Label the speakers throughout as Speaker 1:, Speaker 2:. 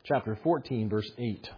Speaker 1: chapter 14, verse 8.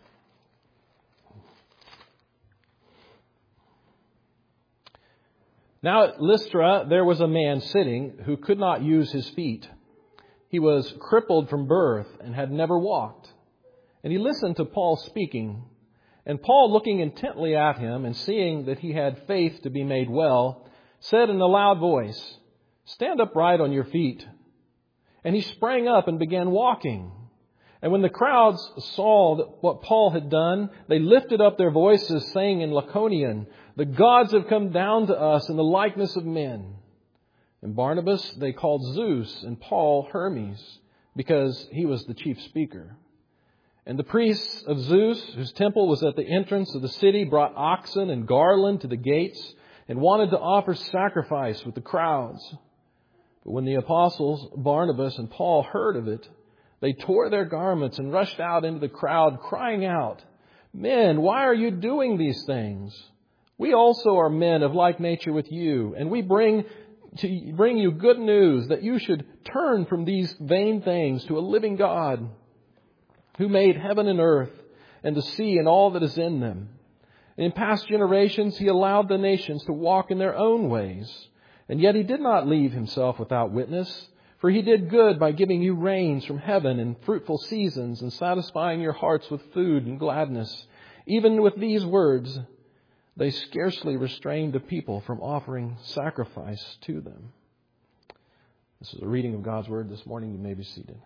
Speaker 1: Now at Lystra there was a man sitting who could not use his feet. He was crippled from birth and had never walked. And he listened to Paul speaking. And Paul, looking intently at him and seeing that he had faith to be made well, said in a loud voice, "Stand upright on your feet." And he sprang up and began walking. And when the crowds saw what Paul had done, they lifted up their voices, saying in Lycaonian, "The gods have come down to us in the likeness of men." And Barnabas they called Zeus, and Paul Hermes, because he was the chief speaker. And the priests of Zeus, whose temple was at the entrance of the city, brought oxen and garland to the gates, and wanted to offer sacrifice with the crowds. But when the apostles Barnabas and Paul heard of it, they tore their garments and rushed out into the crowd, crying out, "Men, why are you doing these things? We also are men of like nature with you, and we bring you good news that you should turn from these vain things to a living God, who made heaven and earth and the sea and all that is in them. And in past generations He allowed the nations to walk in their own ways, and yet He did not leave Himself without witness. For He did good by giving you rains from heaven and fruitful seasons and satisfying your hearts with food and gladness." Even with these words, they scarcely restrained the people from offering sacrifice to them. This is a reading of God's Word this morning. You may be seated.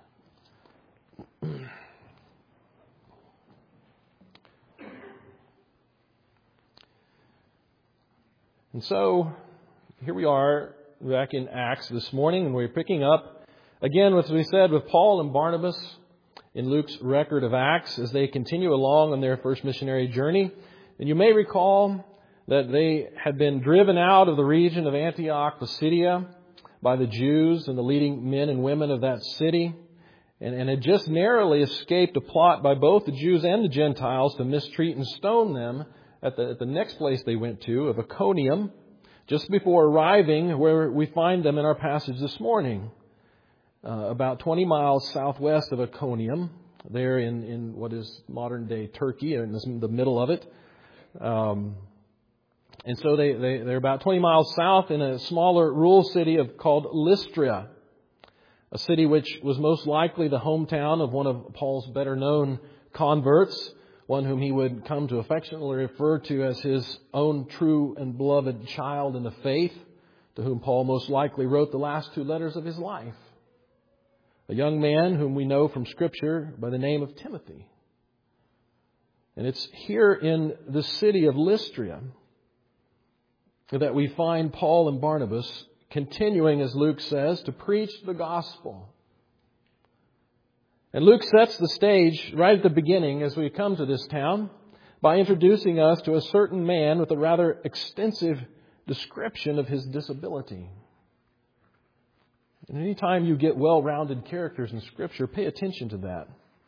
Speaker 1: And so, here we are back in Acts this morning, and we're picking up again, as we said, with Paul and Barnabas in Luke's record of Acts as they continue along on their first missionary journey. And you may recall that they had been driven out of the region of Antioch, Pisidia, by the Jews and the leading men and women of that city, and had just narrowly escaped a plot by both the Jews and the Gentiles to mistreat and stone them at the next place they went to, of Iconium, just before arriving where we find them in our passage this morning, about 20 miles southwest of Iconium, there in what is modern-day Turkey, in the middle of it. And so they're about 20 miles south in a smaller rural city called Lystra, a city which was most likely the hometown of one of Paul's better-known converts, one whom he would come to affectionately refer to as his own true and beloved child in the faith, to whom Paul most likely wrote the last two letters of his life. A young man whom we know from Scripture by the name of Timothy. And it's here in the city of Lystra that we find Paul and Barnabas continuing, as Luke says, to preach the gospel. And Luke sets the stage right at the beginning as we come to this town by introducing us to a certain man with a rather extensive description of his disability. And anytime you get well-rounded characters in Scripture, pay attention to that.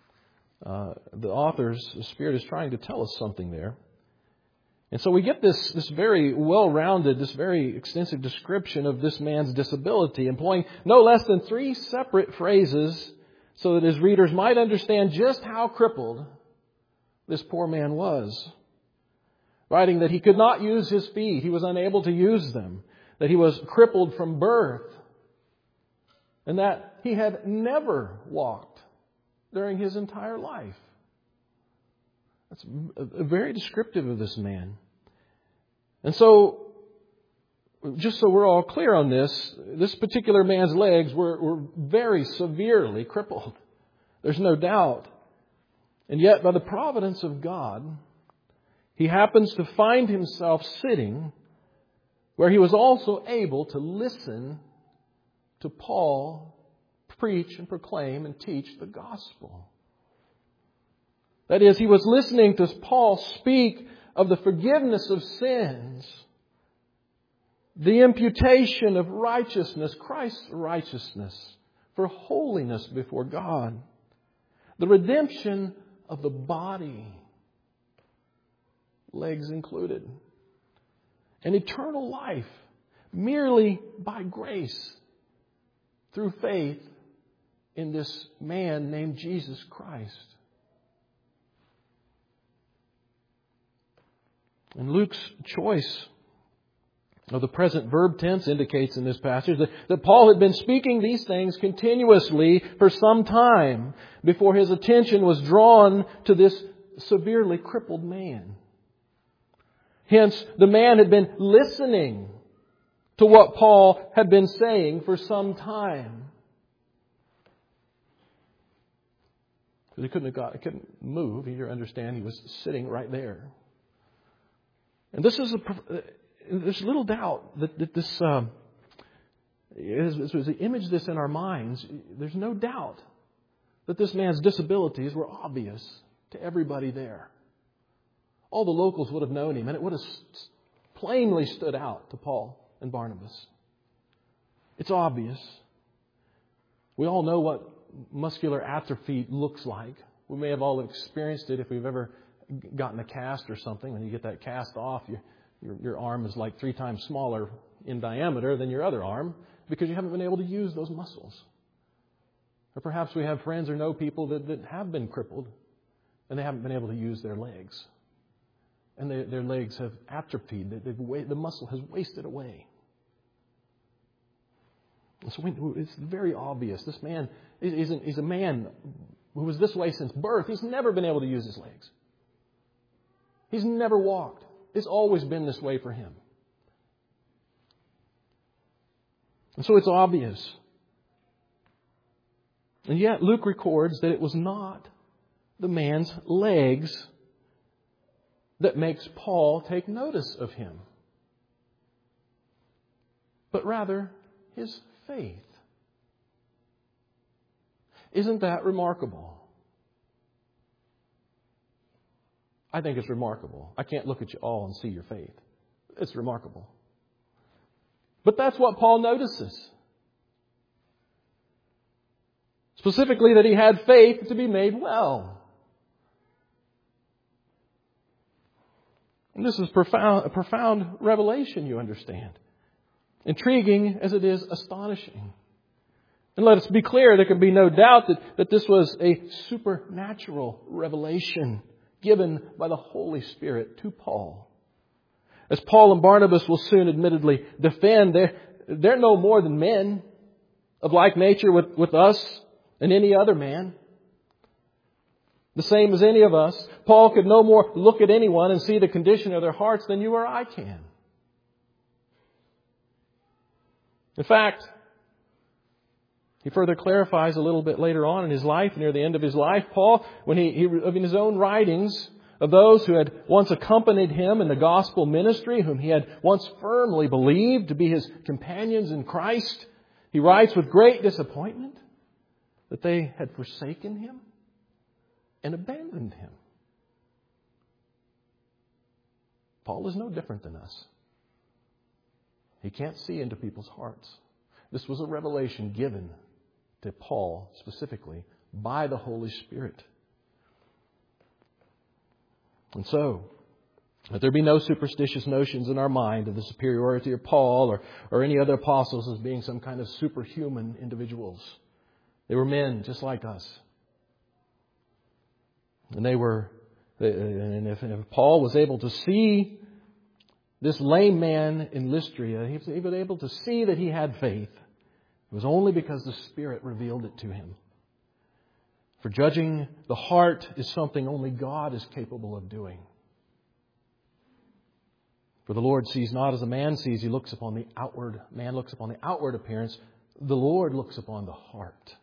Speaker 1: The Spirit is trying to tell us something there. And so we get this very well-rounded, this very extensive description of this man's disability, employing no less than 3 separate phrases so that his readers might understand just how crippled this poor man was. Writing that he could not use his feet, he was unable to use them, that he was crippled from birth, and that he had never walked during his entire life. That's very descriptive of this man. And so, just so we're all clear on this particular man's legs were very severely crippled. There's no doubt. And yet, by the providence of God, he happens to find himself sitting where he was also able to listen to Paul preach and proclaim and teach the gospel. That is, he was listening to Paul speak of the forgiveness of sins, the imputation of righteousness, Christ's righteousness, for holiness before God, the redemption of the body, legs included, and eternal life merely by grace through faith in this man named Jesus Christ. And Luke's choice of the present verb tense indicates in this passage that Paul had been speaking these things continuously for some time before his attention was drawn to this severely crippled man. Hence, the man had been listening to what Paul had been saying for some time. He couldn't move. You understand, he was sitting right there. And there's little doubt that this, as we image this in our minds, there's no doubt that this man's disabilities were obvious to everybody there. All the locals would have known him, and it would have plainly stood out to Paul and Barnabas. It's obvious. We all know what muscular atrophy looks like. We may have all experienced it if we've ever gotten a cast or something. When you get that cast off, your arm is like 3 times smaller in diameter than your other arm because you haven't been able to use those muscles. Or perhaps we have friends or know people that have been crippled and they haven't been able to use their legs. And their legs have atrophied. The muscle has wasted away. So it's very obvious. This man is a man who was this way since birth. He's never been able to use his legs. He's never walked. It's always been this way for him. And so it's obvious. And yet Luke records that it was not the man's legs that makes Paul take notice of him, but rather his faith. Isn't that remarkable? I think it's remarkable. I can't look at you all and see your faith. It's remarkable. But that's what Paul notices. Specifically that he had faith to be made well. And this is a profound revelation, you understand. Intriguing as it is astonishing. And let us be clear, there can be no doubt that this was a supernatural revelation given by the Holy Spirit to Paul. As Paul and Barnabas will soon admittedly defend, they're no more than men of like nature with us and any other man. The same as any of us. Paul could no more look at anyone and see the condition of their hearts than you or I can. In fact, he further clarifies a little bit later on in his life, near the end of his life, Paul, when in his own writings of those who had once accompanied him in the gospel ministry, whom he had once firmly believed to be his companions in Christ, he writes with great disappointment that they had forsaken him and abandoned him. Paul is no different than us. He can't see into people's hearts. This was a revelation given to Paul specifically by the Holy Spirit. And so, let there be no superstitious notions in our mind of the superiority of Paul or any other apostles as being some kind of superhuman individuals. They were men just like us. And if Paul was able to see this lame man in Lystra, he was able to see that he had faith. It was only because the Spirit revealed it to him. For judging the heart is something only God is capable of doing. For the Lord sees not as a man sees. He looks upon the outward. Man looks upon the outward appearance. The Lord looks upon the heart.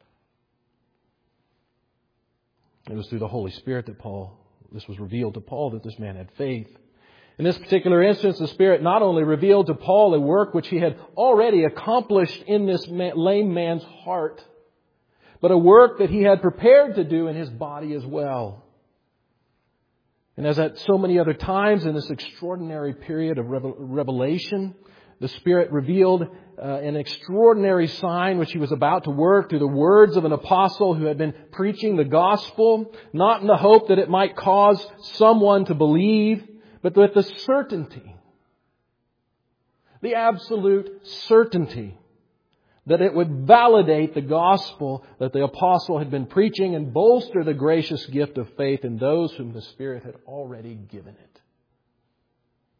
Speaker 1: It was through the Holy Spirit that this was revealed to Paul that this man had faith. In this particular instance, the Spirit not only revealed to Paul a work which he had already accomplished in this lame man's heart, but a work that he had prepared to do in his body as well. And as at so many other times in this extraordinary period of revelation, the Spirit revealed an extraordinary sign which He was about to work through the words of an apostle who had been preaching the gospel, not in the hope that it might cause someone to believe, but with the certainty, the absolute certainty that it would validate the gospel that the apostle had been preaching and bolster the gracious gift of faith in those whom the Spirit had already given it.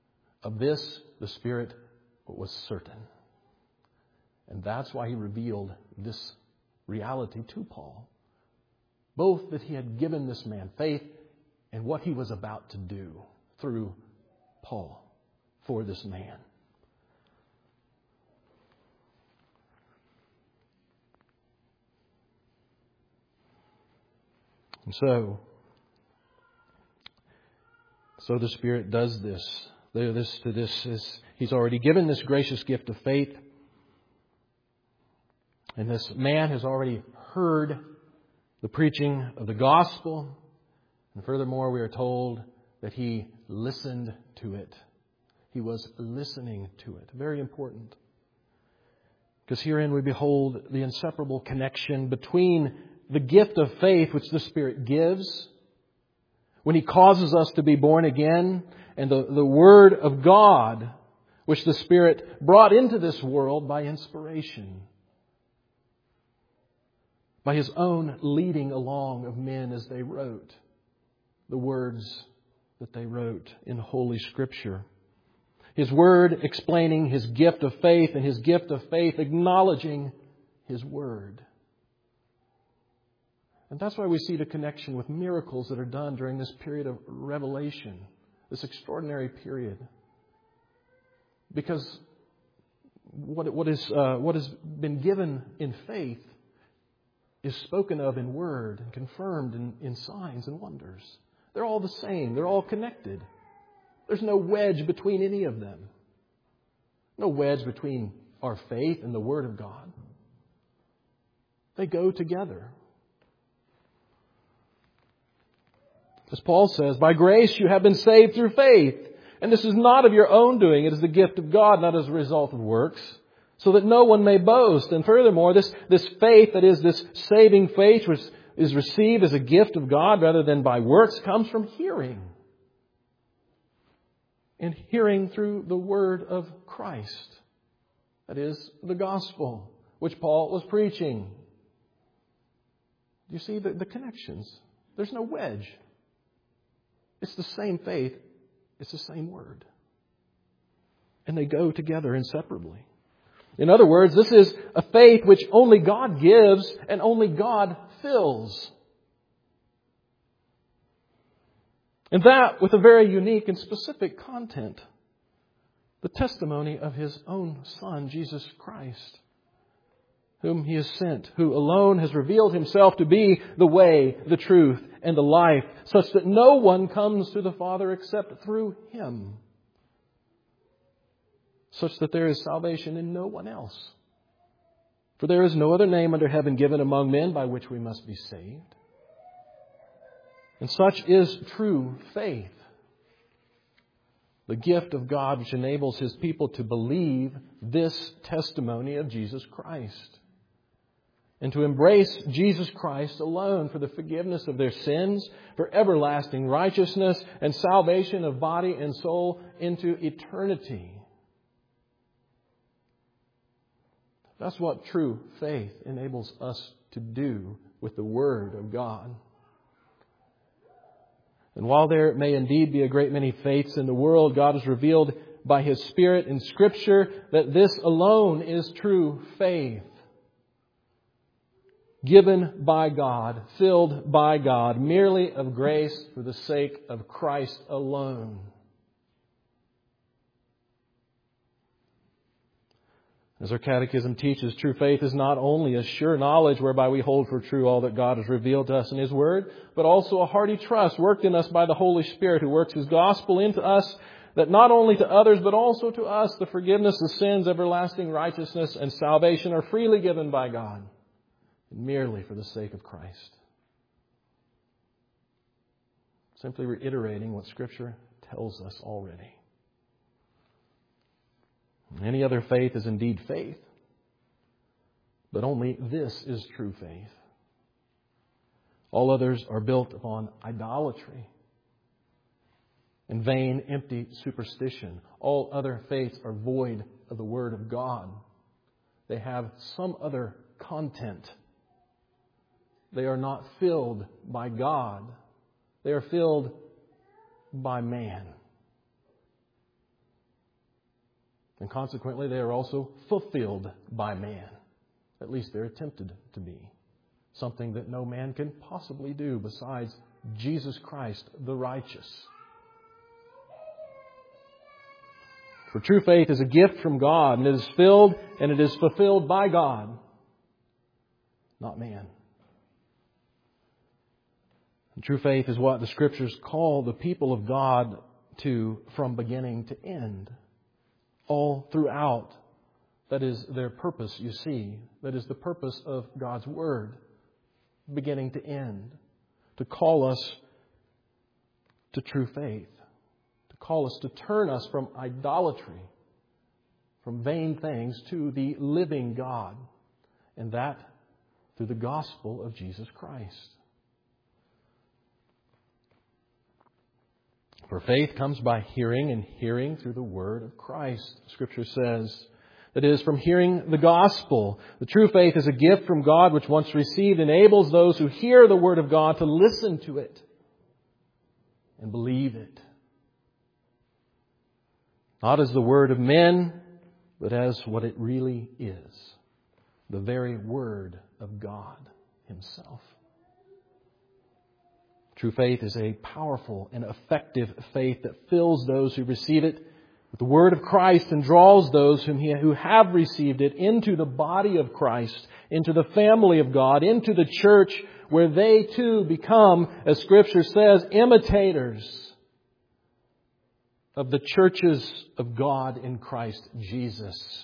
Speaker 1: Of this, the Spirit was certain. And that's why he revealed this reality to Paul. Both that he had given this man faith and what he was about to do through Paul for this man. And so the Spirit does this. He's already given this gracious gift of faith. And this man has already heard the preaching of the gospel. And furthermore, we are told that he listened to it. He was listening to it. Very important. Because herein we behold the inseparable connection between the gift of faith which the Spirit gives when He causes us to be born again, and the Word of God which the Spirit brought into this world by inspiration, by His own leading along of men as they wrote the words that they wrote in Holy Scripture. His Word explaining His gift of faith, and His gift of faith acknowledging His Word. And that's why we see the connection with miracles that are done during this period of revelation, this extraordinary period. Because what has been given in faith is spoken of in word and confirmed in signs and wonders. They're all the same. They're all connected. There's no wedge between any of them. No wedge between our faith and the Word of God. They go together. As Paul says, by grace you have been saved through faith. And this is not of your own doing. It is the gift of God, not as a result of works, so that no one may boast. And furthermore, this faith, that is this saving faith, which is received as a gift of God rather than by works, comes from hearing. And hearing through the word of Christ. That is the gospel, which Paul was preaching. You see the connections. There's no wedge. It's the same faith. It's the same word. And they go together inseparably. In other words, this is a faith which only God gives and only God fills. And that with a very unique and specific content. The testimony of His own Son, Jesus Christ, whom He has sent, who alone has revealed Himself to be the way, the truth, and the life, such that no one comes to the Father except through Him. Such that there is salvation in no one else. For there is no other name under heaven given among men by which we must be saved. And such is true faith. The gift of God which enables His people to believe this testimony of Jesus Christ. And to embrace Jesus Christ alone for the forgiveness of their sins, for everlasting righteousness, and salvation of body and soul into eternity. That's what true faith enables us to do with the Word of God. And while there may indeed be a great many faiths in the world, God has revealed by His Spirit in Scripture that this alone is true faith. Given by God, filled by God, merely of grace for the sake of Christ alone. As our catechism teaches, true faith is not only a sure knowledge whereby we hold for true all that God has revealed to us in His Word, but also a hearty trust worked in us by the Holy Spirit, who works His gospel into us, that not only to others but also to us the forgiveness of sins, everlasting righteousness, and salvation are freely given by God, merely for the sake of Christ. Simply reiterating what Scripture tells us already. Any other faith is indeed faith, but only this is true faith. All others are built upon idolatry and vain, empty superstition. All other faiths are void of the Word of God. They have some other content. They are not filled by God. They are filled by man. And consequently, they are also fulfilled by man. At least they're attempted to be. Something that no man can possibly do besides Jesus Christ, the righteous. For true faith is a gift from God, and it is filled and it is fulfilled by God, not man. And true faith is what the Scriptures call the people of God to from beginning to end. All throughout. That is their purpose, you see. That is the purpose of God's Word, beginning to end. To call us to true faith. To call us to turn us from idolatry, from vain things, to the living God. And that through the gospel of Jesus Christ. For faith comes by hearing, and hearing through the word of Christ. Scripture says, that is, from hearing the gospel. The true faith is a gift from God which, once received, enables those who hear the word of God to listen to it and believe it. Not as the word of men, but as what it really is. The very word of God Himself. True faith is a powerful and effective faith that fills those who receive it with the word of Christ and draws those who have received it into the body of Christ, into the family of God, into the church where they too become, as Scripture says, imitators of the churches of God in Christ Jesus.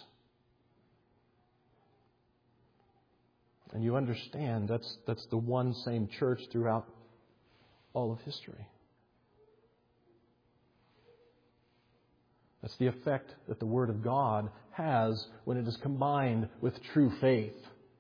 Speaker 1: And you understand that's the one same church throughout all of history. That's the effect that the Word of God has when it is combined with true faith.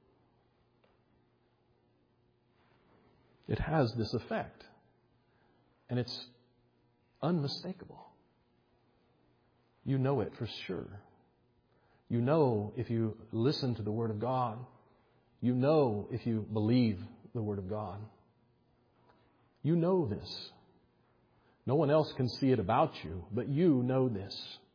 Speaker 1: It has this effect. And it's unmistakable. You know it for sure. You know if you listen to the Word of God. You know if you believe the Word of God. You know this. No one else can see it about you, but you know this.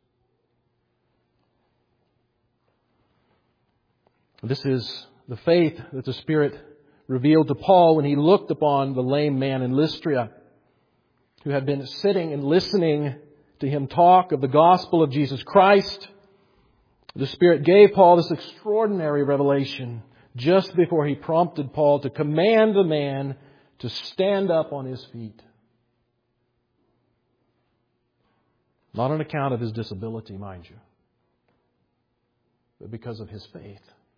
Speaker 1: This is the faith that the Spirit revealed to Paul when he looked upon the lame man in Lystra, who had been sitting and listening to him talk of the gospel of Jesus Christ. The Spirit gave Paul this extraordinary revelation just before he prompted Paul to command the man to stand up on his feet. Not on account of his disability, mind you, but because of his faith.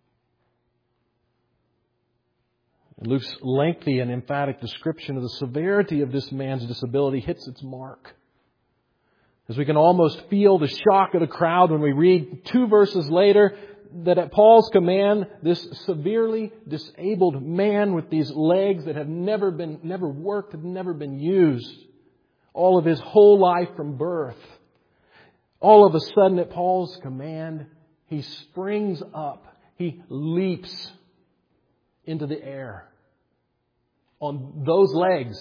Speaker 1: And Luke's lengthy and emphatic description of the severity of this man's disability hits its mark. As we can almost feel the shock of the crowd when we read 2 verses later that at Paul's command, this severely disabled man with these legs that have never worked, have never been used, all of his whole life from birth, all of a sudden at Paul's command, he springs up, he leaps into the air on those legs.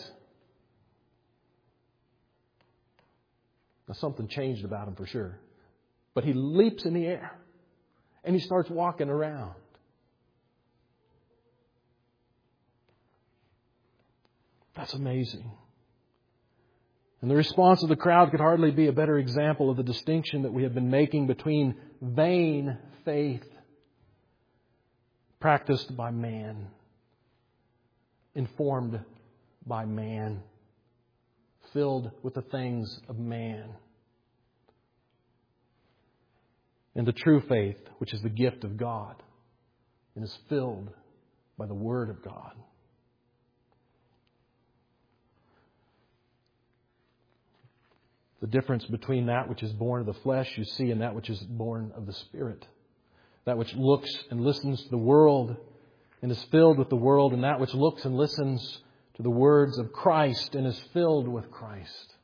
Speaker 1: Now something changed about him for sure. But he leaps in the air and he starts walking around. That's amazing. And the response of the crowd could hardly be a better example of the distinction that we have been making between vain faith practiced by man, informed by man, filled with the things of man, and the true faith, which is the gift of God and is filled by the Word of God. The difference between that which is born of the flesh, you see, and that which is born of the Spirit. That which looks and listens to the world and is filled with the world, and that which looks and listens to the words of Christ and is filled with Christ.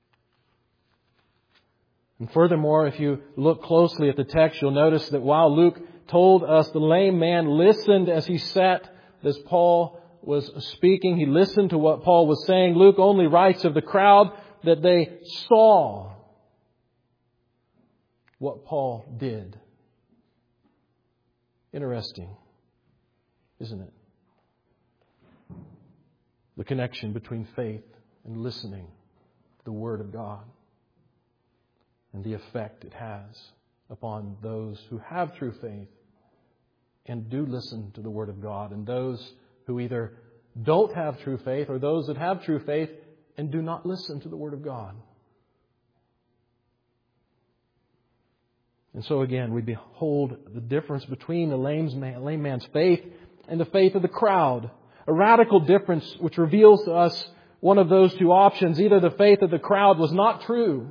Speaker 1: And furthermore, if you look closely at the text, you'll notice that while Luke told us the lame man listened as he sat, as Paul was speaking, he listened to what Paul was saying. Luke only writes of the crowd that they saw what Paul did. Interesting, isn't it? The connection between faith and listening to the Word of God and the effect it has upon those who have true faith and do listen to the Word of God, and those who either don't have true faith or those that have true faith and do not listen to the Word of God. And so again, we behold the difference between the lame man's faith and the faith of the crowd. A radical difference which reveals to us one of those two options. Either the faith of the crowd was not true,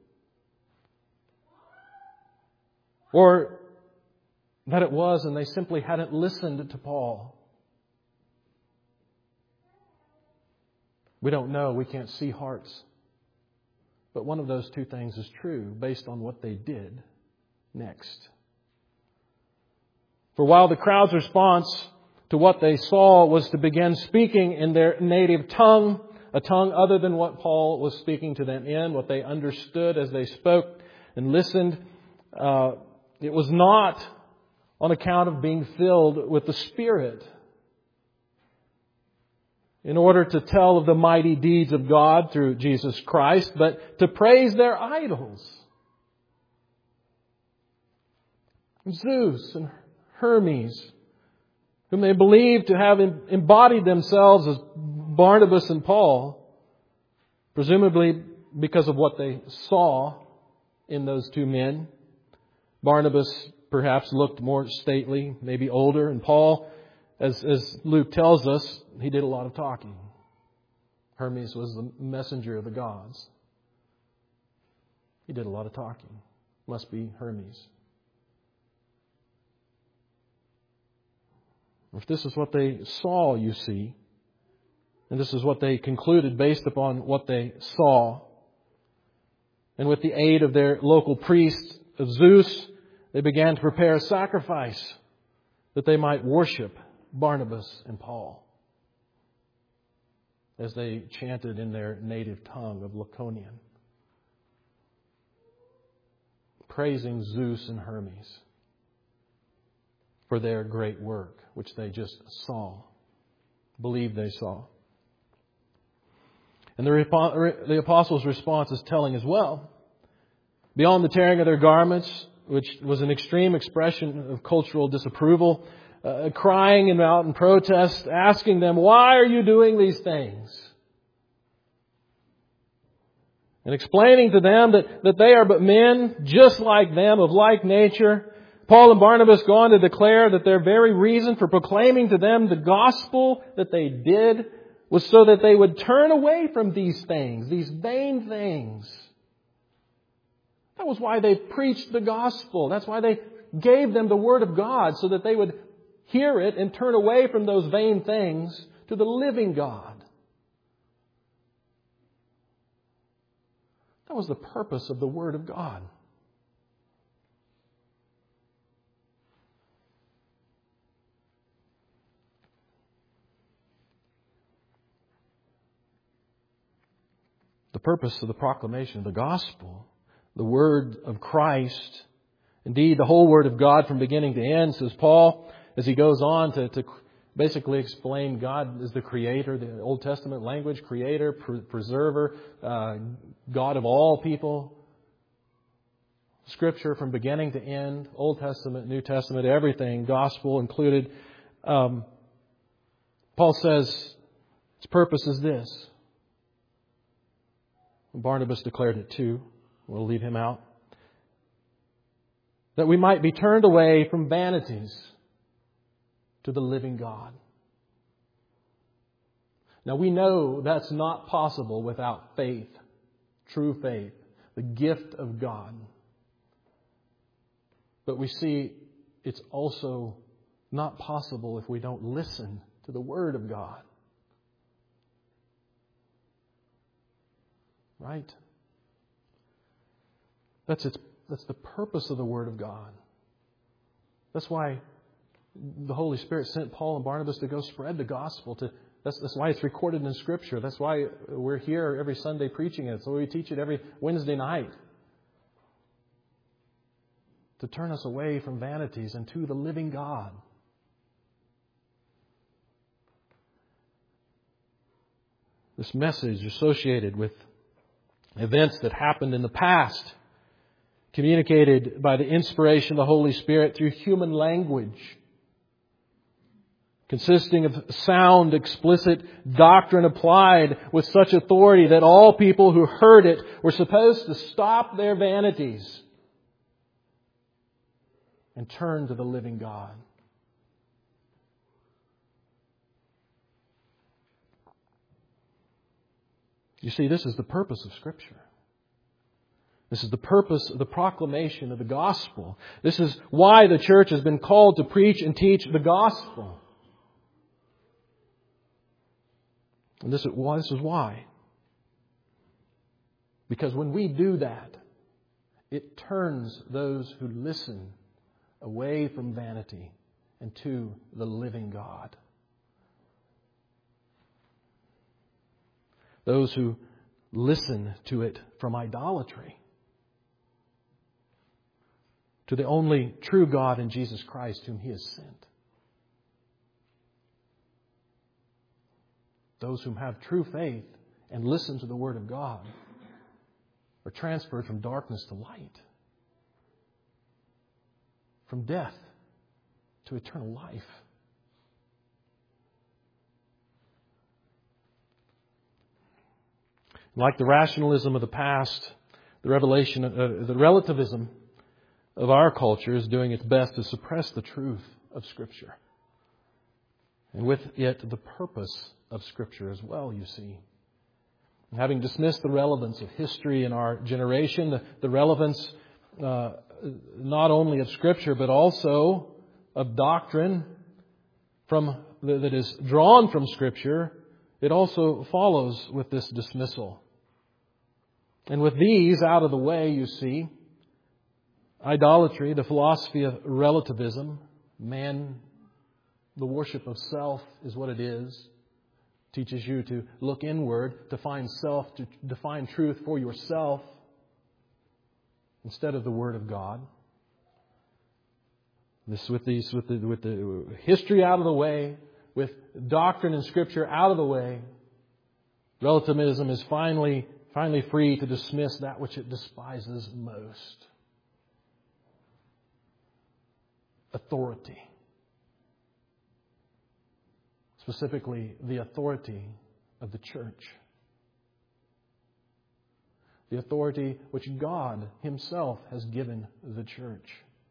Speaker 1: or that it was and they simply hadn't listened to Paul. We don't know. We can't see hearts. But one of those two things is true based on what they did next. For while the crowd's response to what they saw was to begin speaking in their native tongue, a tongue other than what Paul was speaking to them in, what they understood as they spoke and listened, it was not on account of being filled with the Spirit in order to tell of the mighty deeds of God through Jesus Christ, but to praise their idols. Zeus and Hermes, whom they believed to have embodied themselves as Barnabas and Paul, presumably because of what they saw in those two men. Barnabas perhaps looked more stately, maybe older, and Paul, as Luke tells us, he did a lot of talking. Hermes was the messenger of the gods. He did a lot of talking. Must be Hermes. If this is what they saw, you see, and this is what they concluded based upon what they saw, and with the aid of their local priest of Zeus, they began to prepare a sacrifice that they might worship Barnabas and Paul as they chanted in their native tongue of Laconian, praising Zeus and Hermes for their great work, which they just saw, believed they saw. And the apostles' response is telling as well. Beyond the tearing of their garments, which was an extreme expression of cultural disapproval, crying out in protest, asking them, "Why are you doing these things?" And explaining to them that they are but men, just like them, of like nature. Paul and Barnabas go on to declare that their very reason for proclaiming to them the gospel that they did was so that they would turn away from these things, these vain things. That was why they preached the gospel. That's why they gave them the Word of God, so that they would hear it and turn away from those vain things to the living God. That was the purpose of the Word of God. The purpose of the proclamation of the gospel, the Word of Christ, indeed the whole Word of God from beginning to end, says Paul, as he goes on to basically explain God as the Creator, the Old Testament language, Creator, Preserver, God of all people. Scripture from beginning to end, Old Testament, New Testament, everything, gospel included. Paul says its purpose is this. Barnabas declared it too. We'll leave him out. That we might be turned away from vanities to the living God. Now we know that's not possible without faith, true faith, the gift of God. But we see it's also not possible if we don't listen to the Word of God. Right? That's the purpose of the Word of God. That's why the Holy Spirit sent Paul and Barnabas to go spread the gospel. That's why it's recorded in Scripture. That's why we're here every Sunday preaching it. So we teach it every Wednesday night. to turn us away from vanities and to the living God. This message associated with events that happened in the past, communicated by the inspiration of the Holy Spirit through human language, consisting of sound, explicit doctrine applied with such authority that all people who heard it were supposed to stop their vanities and turn to the living God. You see, this is the purpose of Scripture. This is the purpose of the proclamation of the gospel. This is why the church has been called to preach and teach the gospel. And this is why. Because when we do that, it turns those who listen away from vanity and to the living God. Those who listen to it from idolatry to the only true God in Jesus Christ whom He has sent. Those whom have true faith and listen to the Word of God are transferred from darkness to light, from death to eternal life. Like the rationalism of the past, the relativism of our culture is doing its best to suppress the truth of Scripture. And with it, the purpose of Scripture as well, you see. Having dismissed the relevance of history in our generation, the relevance not only of Scripture, but also of doctrine that is drawn from Scripture, it also follows with this dismissal. And with these out of the way, you see, idolatry, the philosophy of relativism, man, the worship of self is what it is, teaches you to look inward, to find self, to define truth for yourself instead of the Word of God. This with the history out of the way, with doctrine and Scripture out of the way, relativism is finally free to dismiss that which it despises most. Authority. Specifically, the authority of the church. The authority which God Himself has given the church.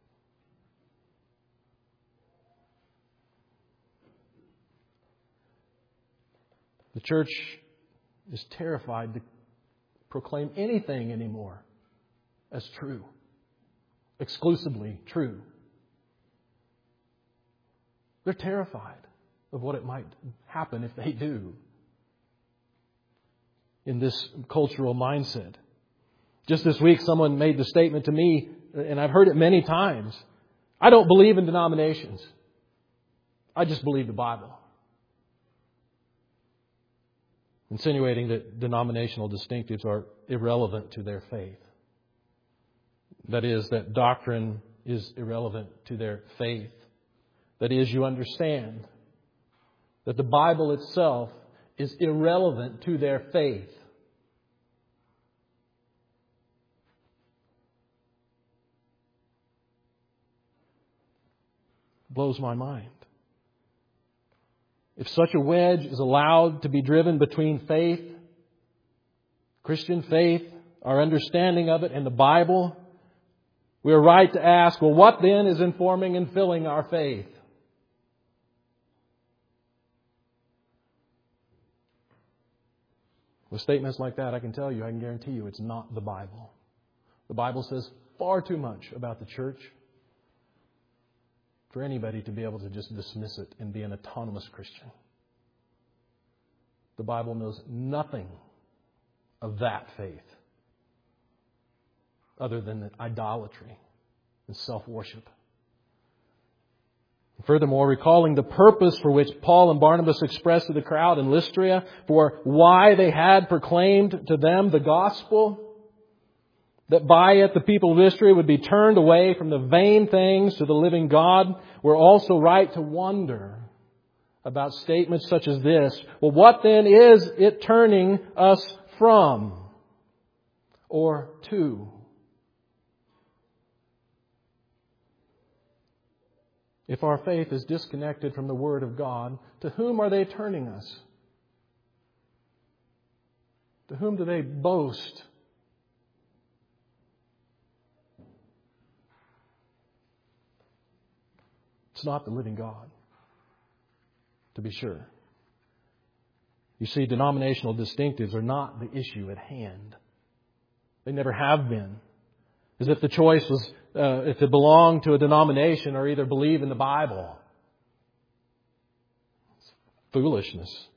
Speaker 1: The church is terrified to proclaim anything anymore as true, exclusively true. They're terrified of what it might happen if they do in this cultural mindset. Just this week, someone made the statement to me, and I've heard it many times, I don't believe in denominations. I just believe the Bible. Insinuating that denominational distinctives are irrelevant to their faith. That is, that doctrine is irrelevant to their faith. That is, you understand that the Bible itself is irrelevant to their faith. Blows my mind. If such a wedge is allowed to be driven between faith, Christian faith, our understanding of it, and the Bible, we are right to ask, well, what then is informing and filling our faith? With statements like that, I can guarantee you, it's not the Bible. The Bible says far too much about the church for anybody to be able to just dismiss it and be an autonomous Christian. The Bible knows nothing of that faith other than idolatry and self-worship. Furthermore, recalling the purpose for which Paul and Barnabas expressed to the crowd in Lystra, for why they had proclaimed to them the gospel, that by it the people of Israel would be turned away from the vain things to the living God, we're also right to wonder about statements such as this. Well, what then is it turning us from or to? If our faith is disconnected from the Word of God, to whom are they turning us? To whom do they boast? It's not the living God, to be sure. You see, denominational distinctives are not the issue at hand. They never have been. As if the choice was if to belong to a denomination or either believe in the Bible. It's foolishness.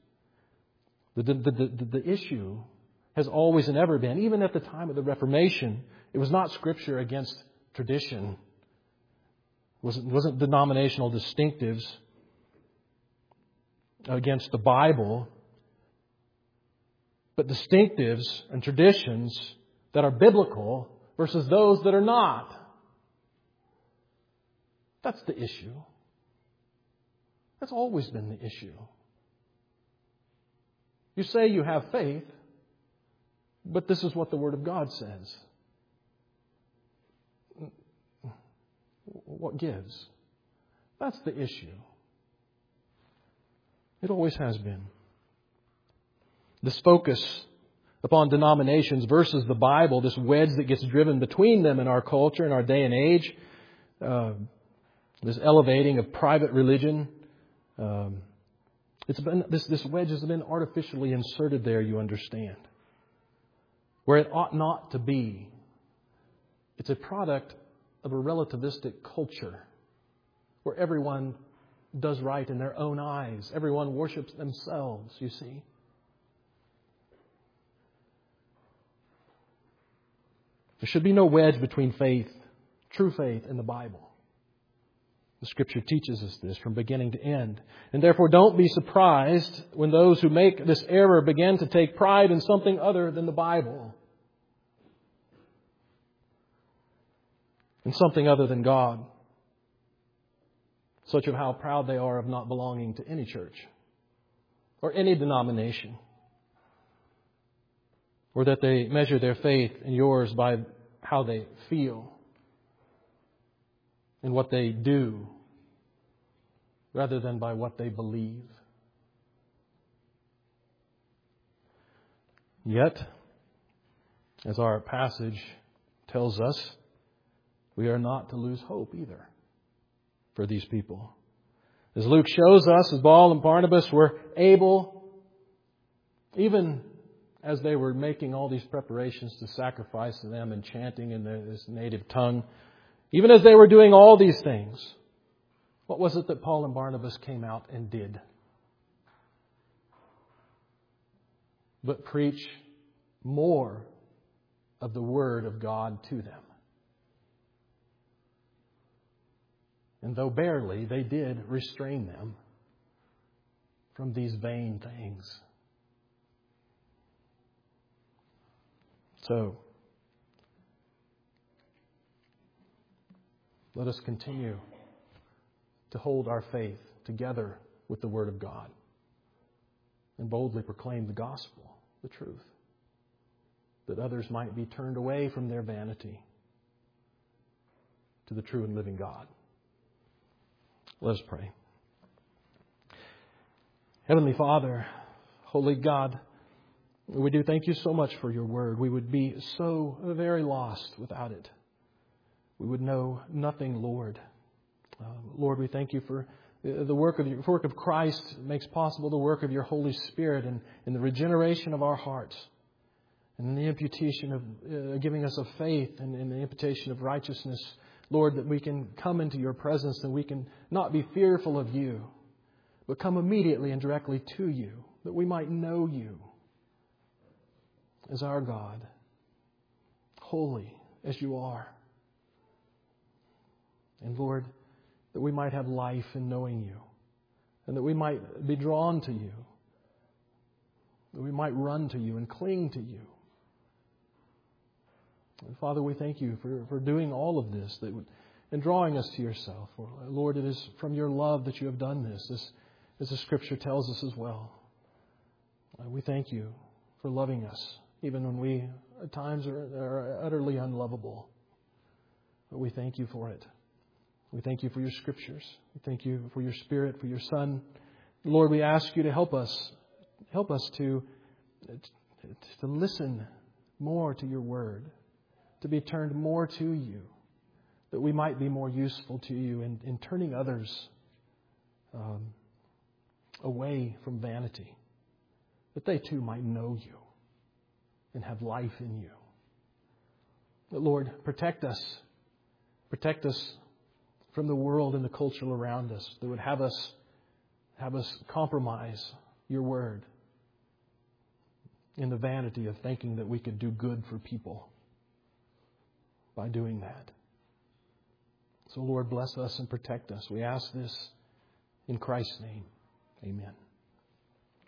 Speaker 1: The issue has always and ever been, even at the time of the Reformation, it was not Scripture against tradition. It wasn't denominational distinctives against the Bible, but distinctives and traditions that are biblical versus those that are not. That's the issue. That's always been the issue. You say you have faith, but this is what the Word of God says. What gives? That's the issue. It always has been. This focus upon denominations versus the Bible, this wedge that gets driven between them in our culture, in our day and age, this elevating of private religion, this wedge has been artificially inserted there, you understand, where it ought not to be. It's a product of a relativistic culture where everyone does right in their own eyes. Everyone worships themselves, you see. There should be no wedge between faith, true faith, and the Bible. The Scripture teaches us this from beginning to end. And therefore don't be surprised when those who make this error begin to take pride in something other than the Bible. And something other than God. Such of how proud they are of not belonging to any church or any denomination. Or that they measure their faith in yours by how they feel and what they do rather than by what they believe. Yet, as our passage tells us, we are not to lose hope either for these people. As Luke shows us, as Paul and Barnabas were able, even as they were making all these preparations to sacrifice to them and chanting in this native tongue, even as they were doing all these things, what was it that Paul and Barnabas came out and did? But preach more of the Word of God to them. And though barely, they did restrain them from these vain things. So, let us continue to hold our faith together with the Word of God and boldly proclaim the gospel, the truth, that others might be turned away from their vanity to the true and living God. Let us pray. Heavenly Father, Holy God, we do thank you so much for your word. We would be so very lost without it. We would know nothing, Lord. Lord, we thank you for the work of Christ makes possible the work of your Holy Spirit and in the regeneration of our hearts and in the imputation of giving us of faith and in the imputation of righteousness. Lord, that we can come into your presence and we can not be fearful of you, but come immediately and directly to you, that we might know you as our God, holy as you are. And Lord, that we might have life in knowing you, and that we might be drawn to you, that we might run to you and cling to you. And Father, we thank you for doing all of this and drawing us to yourself. Lord, it is from your love that you have done this as the Scripture tells us as well. We thank you for loving us, even when we at times are utterly unlovable. But we thank you for it. We thank you for your Scriptures. We thank you for your Spirit, for your Son. Lord, we ask you to help us to listen more to your word, to be turned more to you, that we might be more useful to you in turning others away from vanity, that they too might know you and have life in you. But Lord, protect us from the world and the culture around us that would have us compromise your word in the vanity of thinking that we could do good for people by doing that. So Lord, bless us and protect us. We ask this in Christ's name. Amen.